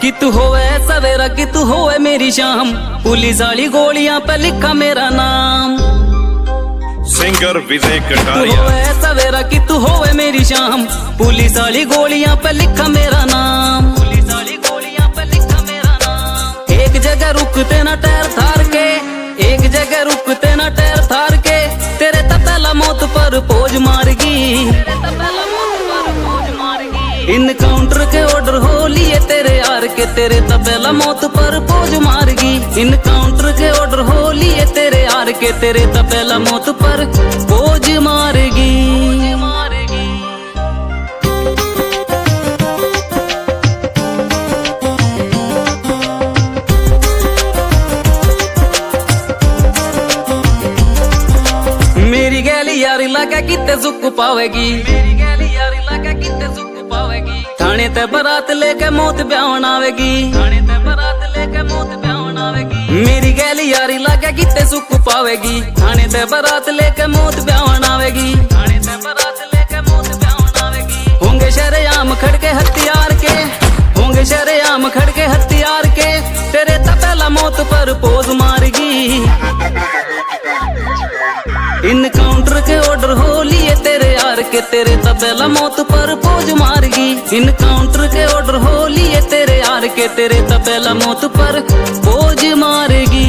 कि तू होवे सवेरा कि तू होवे मेरी शाम, पुलिस वाली गोलियां पे लिखा मेरा नाम। सिंगर विजय तू कटारिया। होवे सवेरा कि तू होवे मेरी शाम, पुलिस वाली गोलियां पे लिखा मेरा नाम। पुलिस वाली गोलियां पे लिखा मेरा नाम। एक जगह रुकते ना टायर थार के, एक जगह रुकते ना टायर थार के, तेरे तो पहला मौत पर पोज मारगी। इनकाउंटर के ऑर्डर हो लिए तेरे यार के, तेरे तो पहला मौत पर पोज मारगी। इनकाउंटर के ऑर्डर हो लिए तेरे यार के, तेरे तो पहला मौत पर पोज मारगी। मेरी गैली यारी लगा कितने सुख पावेगी, मेरी गैली यारी लगा कितने सुख पावेगी। थाने ते बारात लेके मौत ब्याहन आवेगी, थाने ते बारात लेके मौत ब्याहन आवेगी। मेरी गैली यारी लगा कितने सुख पावेगी, थाने ते बारात लेके मौत ब्याहन आवेगी, थाने ते बारात लेके मौत ब्याहन आवेगी। होंगे शरेआम खड़के हथियार के, होंगे शरेआम खड़के हथियार के, तेरे तो पहला मौत पर पोज मारगी। इनकाउंटर के ऑर्डर हो लिए तेरे यार के, तेरे तो पहला मौत पर पोज मारगी। इनकाउंटर के ऑर्डर हो लिए तेरे यार के, तेरे तो पहला मौत पर पोज मारगी।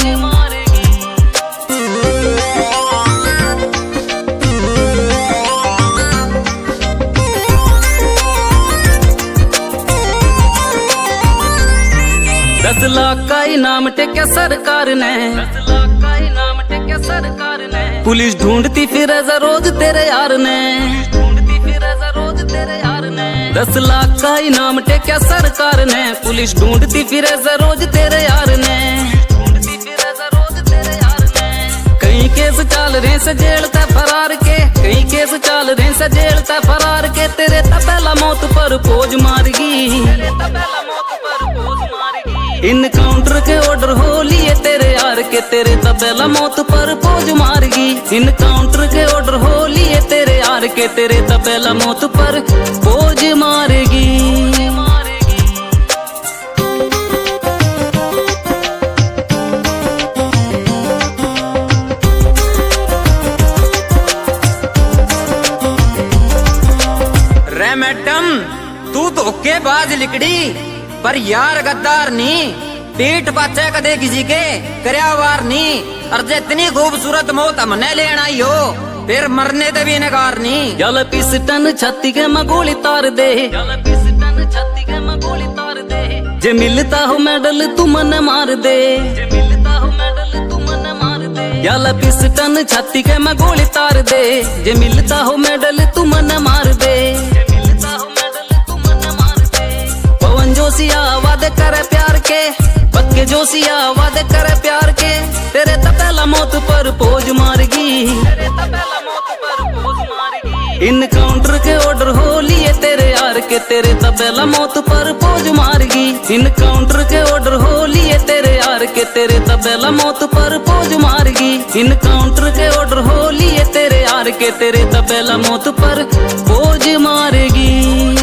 दस लाख का इनाम टेका सरकार ने, 10 लाख का इनाम टेका सरकार ने। पुलिस ढूंढती फिर रोज तेरे यार ने, ढूंढती फिर रोज तेरे यार ने। 10 लाख का इनाम टेका सरकार ने, पुलिस ढूंढती फिर रोज तेरे यार ने, ढूंढती फिर रोज तेरे यार ने। कई केस चाल रहे से जेल ते फरार के, कई केस चाल रहे से जेल ते फरार के, तेरे तो पहला मौत पर पोज मारगी। इनकाउंटर के ऑर्डर हो लिए तेरे यार के, तेरे तो पहला मौत पर पोज मारगी। इनकाउंटर के ऑर्डर हो लिए तेरे यार के, तेरे तो पहला मौत पर पोज मारगी। रे मैडम तू धोखेबाज लिकड़ी, पर यार गद्दार नी। पीठ पाचे कदे किसी के करयावार नी, और जितनी खूबसूरत मौत हमने लेना ही हो, फिर मरने दे भी नकार नी। जल पिस्टन छाती के मैं गोली तार दे, जल पिस्टन छाती के मैं गोली तार दे। जे मिलता हो मेडल तू मन मार दे, जे मिलता हो मेडल तू मन मार दे। जल पिस्टन छाती के मैं गोली तार दे, जे मिलता हो मेडल तू मन मार दे। जोशिया वादे करे प्यार के, पक्के जोशिया वादे करे प्यार के, तेरे तो पहला मौत पर पोज मारगी। इनकाउंटर के ऑर्डर हो लिए तेरे यार के, तेरे तो पहला मौत पर पोज मारगी। इनकाउंटर के ऑर्डर हो लिए तेरे यार के, तेरे तो पहला मौत पर पोज मारगी। इनकाउंटर के ऑर्डर हो लिए तेरे यार के, तेरे तो पहला मौत पर पोज मारगी।